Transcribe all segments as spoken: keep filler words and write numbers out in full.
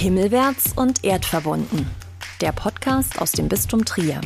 Himmelwärts und erdverbunden. Der Podcast aus dem Bistum Trier.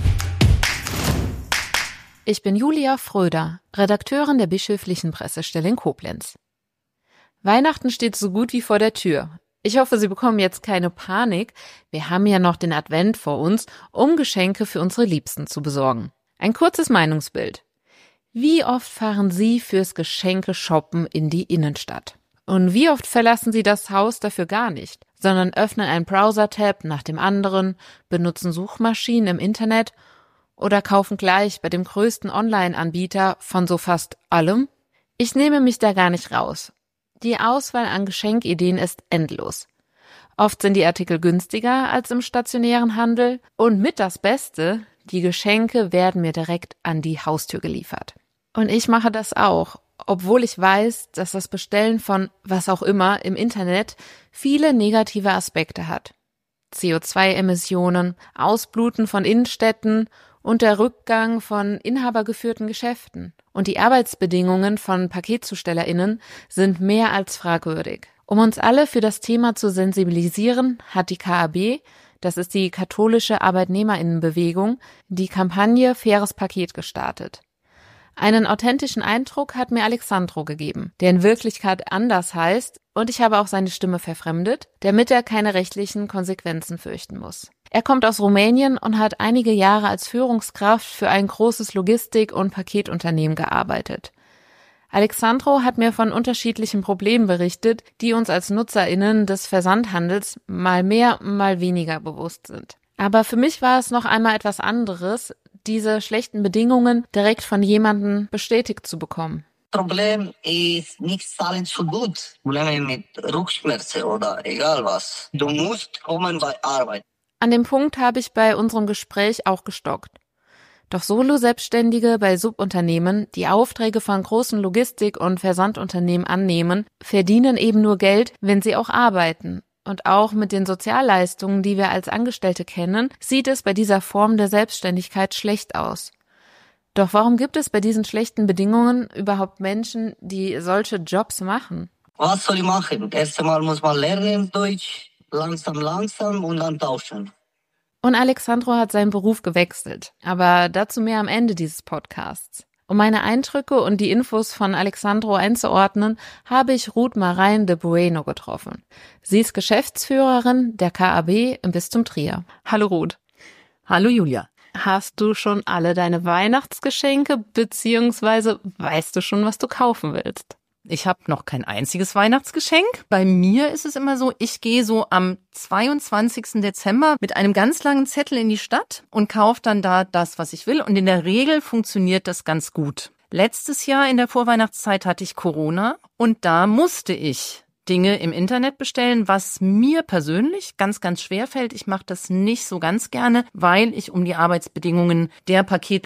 Ich bin Julia Fröder, Redakteurin der Bischöflichen Pressestelle in Koblenz. Weihnachten steht so gut wie vor der Tür. Ich hoffe, Sie bekommen jetzt keine Panik. Wir haben ja noch den Advent vor uns, um Geschenke für unsere Liebsten zu besorgen. Ein kurzes Meinungsbild. Wie oft fahren Sie fürs Geschenke-Shoppen in die Innenstadt? Und wie oft verlassen Sie das Haus dafür gar nicht, sondern öffnen einen Browser-Tab nach dem anderen, benutzen Suchmaschinen im Internet oder kaufen gleich bei dem größten Online-Anbieter von so fast allem? Ich nehme mich da gar nicht raus. Die Auswahl an Geschenkideen ist endlos. Oft sind die Artikel günstiger als im stationären Handel und mit das Beste, die Geschenke werden mir direkt an die Haustür geliefert. Und ich mache das auch, obwohl ich weiß, dass das Bestellen von was auch immer im Internet viele negative Aspekte hat. C O zwei Emissionen, Ausbluten von Innenstädten und der Rückgang von inhabergeführten Geschäften. Und die Arbeitsbedingungen von PaketzustellerInnen sind mehr als fragwürdig. Um uns alle für das Thema zu sensibilisieren, hat die K A B, das ist die katholische ArbeitnehmerInnenbewegung, die Kampagne Faires Paket gestartet. Einen authentischen Eindruck hat mir Alexandro gegeben, der in Wirklichkeit anders heißt, und ich habe auch seine Stimme verfremdet, damit er keine rechtlichen Konsequenzen fürchten muss. Er kommt aus Rumänien und hat einige Jahre als Führungskraft für ein großes Logistik- und Paketunternehmen gearbeitet. Alexandro hat mir von unterschiedlichen Problemen berichtet, die uns als NutzerInnen des Versandhandels mal mehr, mal weniger bewusst sind. Aber für mich war es noch einmal etwas anderes, diese schlechten Bedingungen direkt von jemandem bestätigt zu bekommen. Problem ist nicht zahlen zu gut. Probleme mit Rückenschmerzen oder egal was. Du musst kommen bei Arbeit. An dem Punkt habe ich bei unserem Gespräch auch gestockt. Doch Solo-Selbstständige bei Subunternehmen, die Aufträge von großen Logistik- und Versandunternehmen annehmen, verdienen eben nur Geld, wenn sie auch arbeiten. Und auch mit den Sozialleistungen, die wir als Angestellte kennen, sieht es bei dieser Form der Selbstständigkeit schlecht aus. Doch warum gibt es bei diesen schlechten Bedingungen überhaupt Menschen, die solche Jobs machen? Was soll ich machen? Erst einmal muss man lernen Deutsch, langsam, langsam und dann tauschen. Und Alexandro hat seinen Beruf gewechselt, aber dazu mehr am Ende dieses Podcasts. Um meine Eindrücke und die Infos von Alexandro einzuordnen, habe ich Ruth Marein de Bueno getroffen. Sie ist Geschäftsführerin der K A B im Bistum Trier. Hallo Ruth. Hallo Julia. Hast du schon alle deine Weihnachtsgeschenke, beziehungsweise weißt du schon, was du kaufen willst? Ich habe noch kein einziges Weihnachtsgeschenk. Bei mir ist es immer so, ich gehe so am zweiundzwanzigsten Dezember mit einem ganz langen Zettel in die Stadt und kaufe dann da das, was ich will. Und in der Regel funktioniert das ganz gut. Letztes Jahr in der Vorweihnachtszeit hatte ich Corona und da musste ich Dinge im Internet bestellen, was mir persönlich ganz, ganz schwer fällt. Ich mache das nicht so ganz gerne, weil ich um die Arbeitsbedingungen der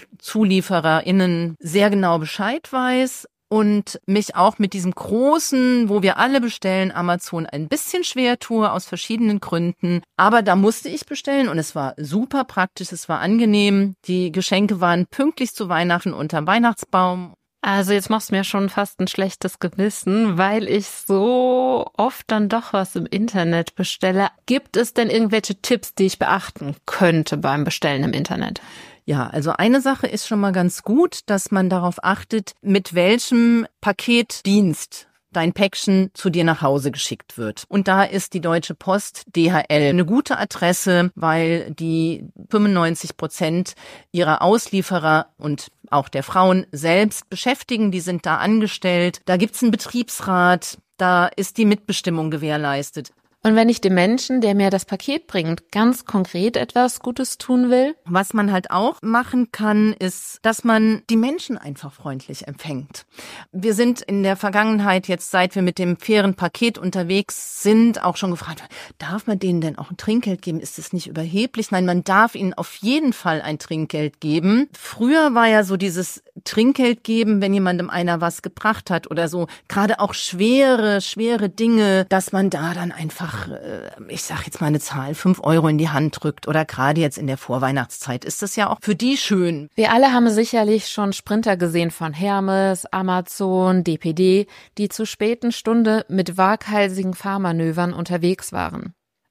PaketzuliefererInnen sehr genau Bescheid weiß. Und mich auch mit diesem großen, wo wir alle bestellen, Amazon ein bisschen schwer tue, aus verschiedenen Gründen. Aber da musste ich bestellen und es war super praktisch, es war angenehm. Die Geschenke waren pünktlich zu Weihnachten unterm Weihnachtsbaum. Also jetzt machst du mir schon fast ein schlechtes Gewissen, weil ich so oft dann doch was im Internet bestelle. Gibt es denn irgendwelche Tipps, die ich beachten könnte beim Bestellen im Internet? Ja, also eine Sache ist schon mal ganz gut, dass man darauf achtet, mit welchem Paketdienst dein Päckchen zu dir nach Hause geschickt wird. Und da ist die Deutsche Post D H L eine gute Adresse, weil die fünfundneunzig Prozent ihrer Auslieferer und auch der Frauen selbst beschäftigen, die sind da angestellt. Da gibt's einen Betriebsrat, da ist die Mitbestimmung gewährleistet. Und wenn ich dem Menschen, der mir das Paket bringt, ganz konkret etwas Gutes tun will? Was man halt auch machen kann, ist, dass man die Menschen einfach freundlich empfängt. Wir sind in der Vergangenheit jetzt, seit wir mit dem fairen Paket unterwegs sind, auch schon gefragt, darf man denen denn auch ein Trinkgeld geben? Ist das nicht überheblich? Nein, man darf ihnen auf jeden Fall ein Trinkgeld geben. Früher war ja so dieses Trinkgeld geben, wenn jemandem einer was gebracht hat oder so, gerade auch schwere, schwere Dinge, dass man da dann einfach, ich sag jetzt mal eine Zahl, fünf Euro in die Hand drückt oder gerade jetzt in der Vorweihnachtszeit ist das ja auch für die schön. Wir alle haben sicherlich schon Sprinter gesehen von Hermes, Amazon, D P D, die zur späten Stunde mit waghalsigen Fahrmanövern unterwegs waren.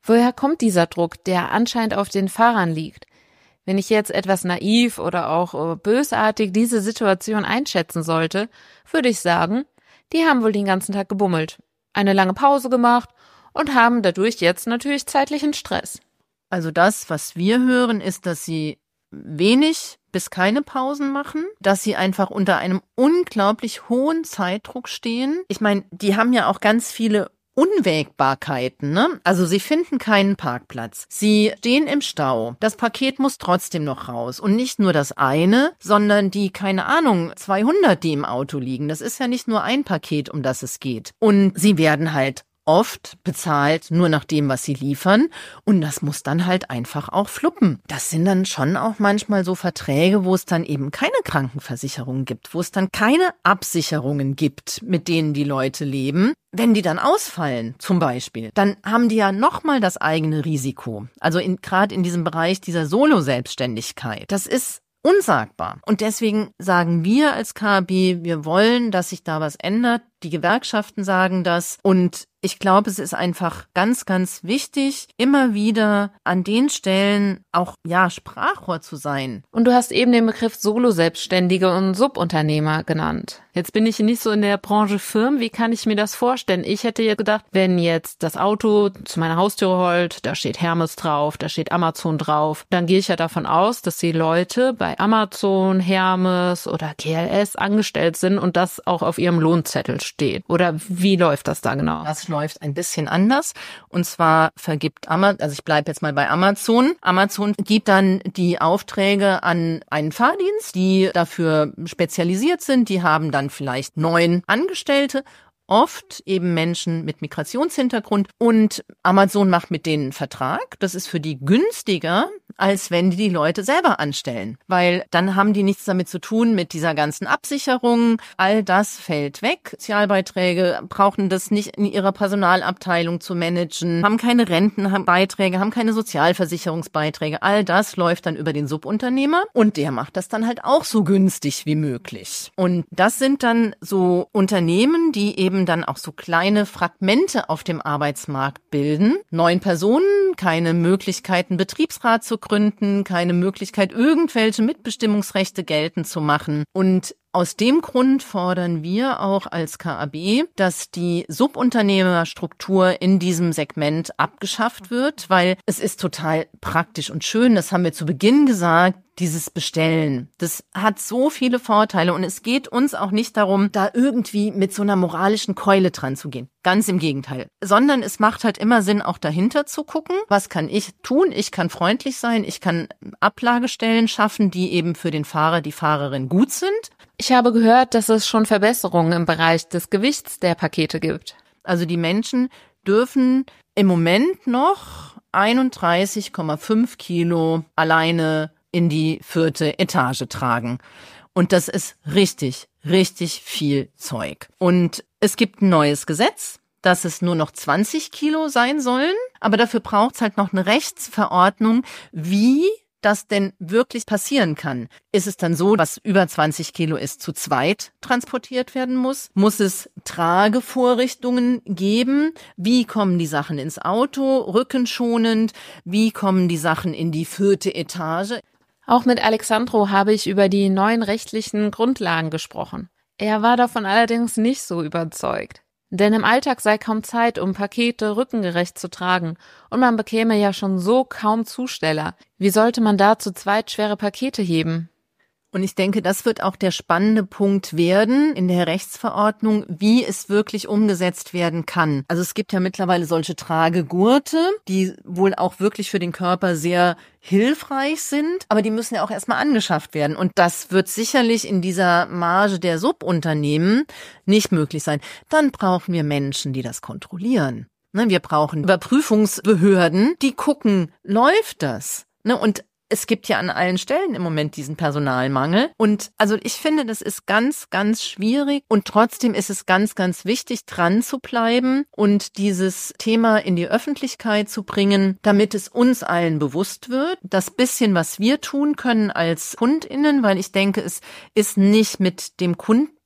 Woher kommt dieser Druck, der anscheinend auf den Fahrern liegt? Wenn ich jetzt etwas naiv oder auch bösartig diese Situation einschätzen sollte, würde ich sagen, die haben wohl den ganzen Tag gebummelt, eine lange Pause gemacht und haben dadurch jetzt natürlich zeitlichen Stress. Also das, was wir hören, ist, dass sie wenig bis keine Pausen machen, dass sie einfach unter einem unglaublich hohen Zeitdruck stehen. Ich meine, die haben ja auch ganz viele Unwägbarkeiten, ne? Also sie finden keinen Parkplatz. Sie stehen im Stau. Das Paket muss trotzdem noch raus. Und nicht nur das eine, sondern die, keine Ahnung, zweihundert, die im Auto liegen. Das ist ja nicht nur ein Paket, um das es geht. Und sie werden halt oft bezahlt nur nach dem, was sie liefern. Und das muss dann halt einfach auch fluppen. Das sind dann schon auch manchmal so Verträge, wo es dann eben keine Krankenversicherung gibt, wo es dann keine Absicherungen gibt, mit denen die Leute leben. Wenn die dann ausfallen, zum Beispiel, dann haben die ja nochmal das eigene Risiko. Also in, gerade in diesem Bereich dieser Solo-Selbstständigkeit. Das ist unsagbar. Und deswegen sagen wir als K A B, wir wollen, dass sich da was ändert. Die Gewerkschaften sagen das. Und ich glaube, es ist einfach ganz, ganz wichtig, immer wieder an den Stellen auch, ja, Sprachrohr zu sein. Und du hast eben den Begriff Solo-Selbstständige und Subunternehmer genannt. Jetzt bin ich nicht so in der Branche firm. Wie kann ich mir das vorstellen? Ich hätte ja gedacht, wenn jetzt das Auto zu meiner Haustür rollt, da steht Hermes drauf, da steht Amazon drauf, dann gehe ich ja davon aus, dass die Leute bei Amazon, Hermes oder G L S angestellt sind und das auch auf ihrem Lohnzettel steht. Oder wie läuft das da genau? Das läuft ein bisschen anders. Und zwar vergibt Amazon, also ich bleibe jetzt mal bei Amazon. Amazon gibt dann die Aufträge an einen Fahrdienst, die dafür spezialisiert sind. Die haben dann vielleicht neun Angestellte, oft eben Menschen mit Migrationshintergrund. Und Amazon macht mit denen einen Vertrag. Das ist für die günstiger, als wenn die die Leute selber anstellen. Weil dann haben die nichts damit zu tun mit dieser ganzen Absicherung. All das fällt weg. Sozialbeiträge brauchen das nicht in ihrer Personalabteilung zu managen, haben keine Rentenbeiträge, haben keine Sozialversicherungsbeiträge. All das läuft dann über den Subunternehmer und der macht das dann halt auch so günstig wie möglich. Und das sind dann so Unternehmen, die eben dann auch so kleine Fragmente auf dem Arbeitsmarkt bilden. Neun Personen, keine Möglichkeit, einen Betriebsrat zu gründen, keine Möglichkeit, irgendwelche Mitbestimmungsrechte geltend zu machen. Und aus dem Grund fordern wir auch als K A B, dass die Subunternehmerstruktur in diesem Segment abgeschafft wird, weil es ist total praktisch und schön, das haben wir zu Beginn gesagt, dieses Bestellen. Das hat so viele Vorteile und es geht uns auch nicht darum, da irgendwie mit so einer moralischen Keule dran zu gehen. Ganz im Gegenteil. Sondern es macht halt immer Sinn, auch dahinter zu gucken, was kann ich tun? Ich kann freundlich sein, ich kann Ablagestellen schaffen, die eben für den Fahrer, die Fahrerin gut sind. Ich habe gehört, dass es schon Verbesserungen im Bereich des Gewichts der Pakete gibt. Also die Menschen dürfen im Moment noch einunddreißig Komma fünf Kilo alleine in die vierte Etage tragen. Und das ist richtig, richtig viel Zeug. Und es gibt ein neues Gesetz, dass es nur noch zwanzig Kilo sein sollen. Aber dafür braucht es halt noch eine Rechtsverordnung, wie das denn wirklich passieren kann. Ist es dann so, was über zwanzig Kilo ist, zu zweit transportiert werden muss? Muss es Tragevorrichtungen geben? Wie kommen die Sachen ins Auto, rückenschonend? Wie kommen die Sachen in die vierte Etage? Auch mit Alexandro habe ich über die neuen rechtlichen Grundlagen gesprochen. Er war davon allerdings nicht so überzeugt. Denn im Alltag sei kaum Zeit, um Pakete rückengerecht zu tragen und man bekäme ja schon so kaum Zusteller. Wie sollte man da zu zweit schwere Pakete heben? Und ich denke, das wird auch der spannende Punkt werden in der Rechtsverordnung, wie es wirklich umgesetzt werden kann. Also es gibt ja mittlerweile solche Tragegurte, die wohl auch wirklich für den Körper sehr hilfreich sind, aber die müssen ja auch erstmal angeschafft werden. Und das wird sicherlich in dieser Marge der Subunternehmen nicht möglich sein. Dann brauchen wir Menschen, die das kontrollieren. Wir brauchen Überprüfungsbehörden, die gucken, läuft das? Und es gibt ja an allen Stellen im Moment diesen Personalmangel. Und also ich finde, das ist ganz, ganz schwierig. Und trotzdem ist es ganz, ganz wichtig, dran zu bleiben und dieses Thema in die Öffentlichkeit zu bringen, damit es uns allen bewusst wird. Das bisschen, was wir tun können als KundInnen, weil ich denke, es ist nicht mit dem Kunden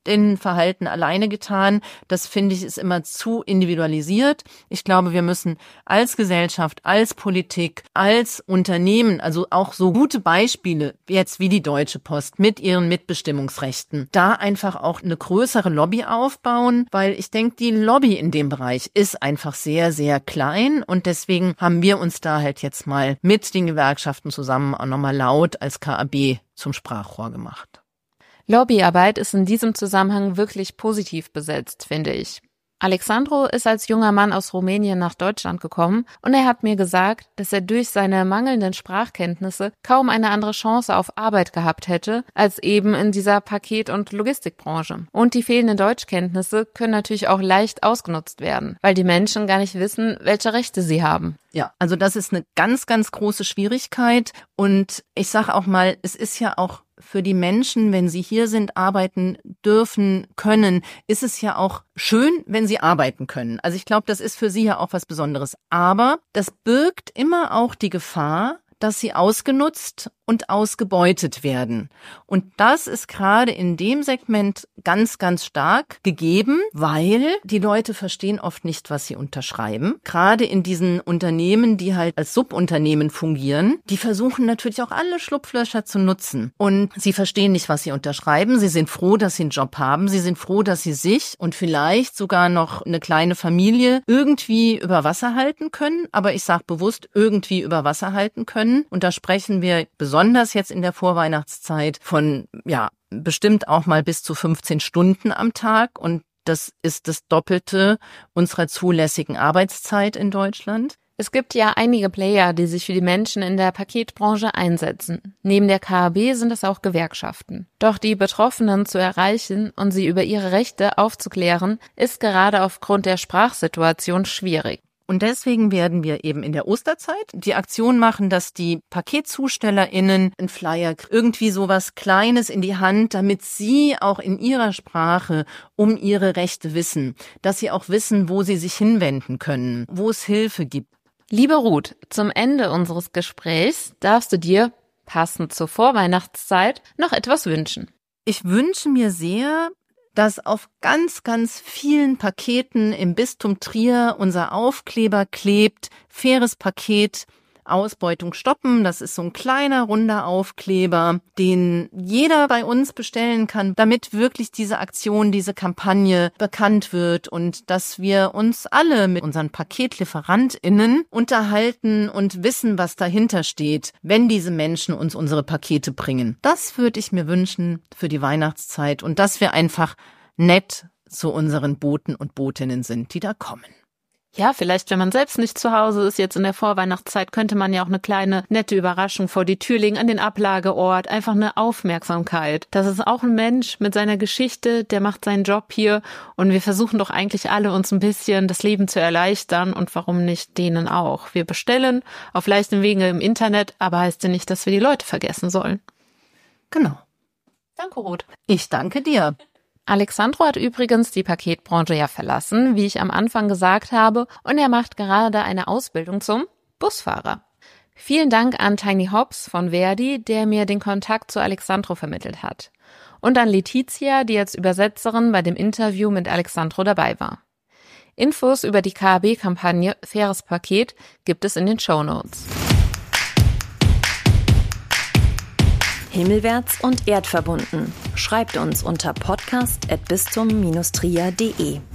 Verhalten alleine getan. Das finde ich ist immer zu individualisiert. Ich glaube, wir müssen als Gesellschaft, als Politik, als Unternehmen, also auch so gute Beispiele jetzt wie die Deutsche Post mit ihren Mitbestimmungsrechten, da einfach auch eine größere Lobby aufbauen, weil ich denke, die Lobby in dem Bereich ist einfach sehr, sehr klein und deswegen haben wir uns da halt jetzt mal mit den Gewerkschaften zusammen auch nochmal laut als K A B zum Sprachrohr gemacht. Lobbyarbeit ist in diesem Zusammenhang wirklich positiv besetzt, finde ich. Alexandru ist als junger Mann aus Rumänien nach Deutschland gekommen und er hat mir gesagt, dass er durch seine mangelnden Sprachkenntnisse kaum eine andere Chance auf Arbeit gehabt hätte, als eben in dieser Paket- und Logistikbranche. Und die fehlenden Deutschkenntnisse können natürlich auch leicht ausgenutzt werden, weil die Menschen gar nicht wissen, welche Rechte sie haben. Ja, also das ist eine ganz, ganz große Schwierigkeit und ich sage auch mal, es ist ja auch für die Menschen, wenn sie hier sind, arbeiten dürfen, können, ist es ja auch schön, wenn sie arbeiten können. Also ich glaube, das ist für sie ja auch was Besonderes. Aber das birgt immer auch die Gefahr, dass sie ausgenutzt und ausgebeutet werden. Und das ist gerade in dem Segment ganz, ganz stark gegeben, weil die Leute verstehen oft nicht, was sie unterschreiben. Gerade in diesen Unternehmen, die halt als Subunternehmen fungieren, die versuchen natürlich auch alle Schlupflöcher zu nutzen. Und sie verstehen nicht, was sie unterschreiben. Sie sind froh, dass sie einen Job haben. Sie sind froh, dass sie sich und vielleicht sogar noch eine kleine Familie irgendwie über Wasser halten können. Aber ich sage bewusst, irgendwie über Wasser halten können. Und da sprechen wir besonders Besonders jetzt in der Vorweihnachtszeit von, ja, bestimmt auch mal bis zu fünfzehn Stunden am Tag. Und das ist das Doppelte unserer zulässigen Arbeitszeit in Deutschland. Es gibt ja einige Player, die sich für die Menschen in der Paketbranche einsetzen. Neben der K A B sind es auch Gewerkschaften. Doch die Betroffenen zu erreichen und sie über ihre Rechte aufzuklären, ist gerade aufgrund der Sprachsituation schwierig. Und deswegen werden wir eben in der Osterzeit die Aktion machen, dass die PaketzustellerInnen einen Flyer, irgendwie sowas Kleines in die Hand, damit sie auch in ihrer Sprache um ihre Rechte wissen, dass sie auch wissen, wo sie sich hinwenden können, wo es Hilfe gibt. Liebe Ruth, zum Ende unseres Gesprächs darfst du dir, passend zur Vorweihnachtszeit, noch etwas wünschen. Ich wünsche mir sehr, dass auf ganz, ganz vielen Paketen im Bistum Trier unser Aufkleber klebt, faires Paket, Ausbeutung stoppen. Das ist so ein kleiner, runder Aufkleber, den jeder bei uns bestellen kann, damit wirklich diese Aktion, diese Kampagne bekannt wird und dass wir uns alle mit unseren PaketlieferantInnen unterhalten und wissen, was dahinter steht, wenn diese Menschen uns unsere Pakete bringen. Das würde ich mir wünschen für die Weihnachtszeit und dass wir einfach nett zu unseren Boten und Botinnen sind, die da kommen. Ja, vielleicht, wenn man selbst nicht zu Hause ist, jetzt in der Vorweihnachtszeit, könnte man ja auch eine kleine, nette Überraschung vor die Tür legen, an den Ablageort, einfach eine Aufmerksamkeit. Das ist auch ein Mensch mit seiner Geschichte, der macht seinen Job hier und wir versuchen doch eigentlich alle, uns ein bisschen das Leben zu erleichtern und warum nicht denen auch. Wir bestellen auf leichtem Wege im Internet, aber heißt ja nicht, dass wir die Leute vergessen sollen. Genau. Danke, Ruth. Ich danke dir. Alexandru hat übrigens die Paketbranche ja verlassen, wie ich am Anfang gesagt habe, und er macht gerade eine Ausbildung zum Busfahrer. Vielen Dank an Tiny Hops von Verdi, der mir den Kontakt zu Alexandru vermittelt hat. Und an Letizia, die als Übersetzerin bei dem Interview mit Alexandru dabei war. Infos über die K A B-Kampagne Faires Paket gibt es in den Shownotes. Himmelwärts und erdverbunden. Schreibt uns unter podcast at bistum Bindestrich trier punkt de.